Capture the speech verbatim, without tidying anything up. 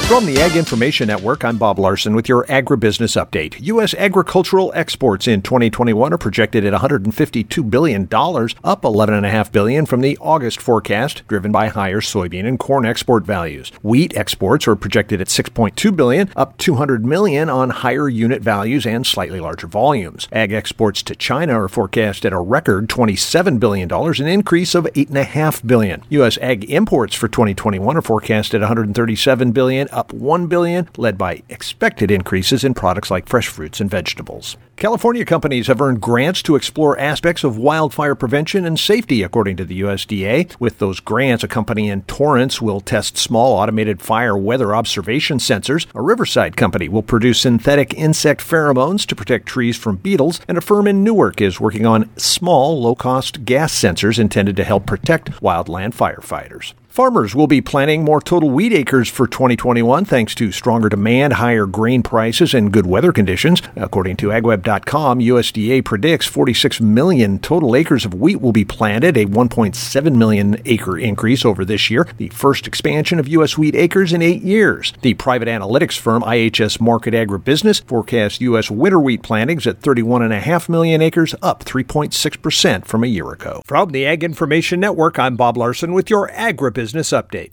From the Ag Information Network, I'm Bob Larson with your agribusiness update. U S agricultural exports in twenty twenty-one are projected at one hundred fifty-two billion dollars, up eleven point five billion dollars from the August forecast, driven by higher soybean and corn export values. Wheat exports are projected at six point two billion dollars, up two hundred million dollars on higher unit values and slightly larger volumes. Ag exports to China are forecast at a record twenty-seven billion dollars, an increase of eight point five billion dollars. U S ag imports for twenty twenty-one are forecast at one hundred thirty-seven billion dollars, up one billion dollars, led by expected increases in products like fresh fruits and vegetables. California companies have earned grants to explore aspects of wildfire prevention and safety, according to the U S D A. With those grants, a company in Torrance will test small automated fire weather observation sensors. A Riverside company will produce synthetic insect pheromones to protect trees from beetles. And a firm in Newark is working on small, low-cost gas sensors intended to help protect wildland firefighters. Farmers will be planting more total wheat acres for twenty twenty-one thanks to stronger demand, higher grain prices, and good weather conditions. According to ag web dot com, U S D A predicts forty-six million total acres of wheat will be planted, a one point seven million acre increase over this year, the first expansion of U S wheat acres in eight years. The private analytics firm I H S Market Agribusiness forecasts U S winter wheat plantings at thirty-one point five million acres, up three point six percent from a year ago. From the Ag Information Network, I'm Bob Larson with your agribusiness Business Update.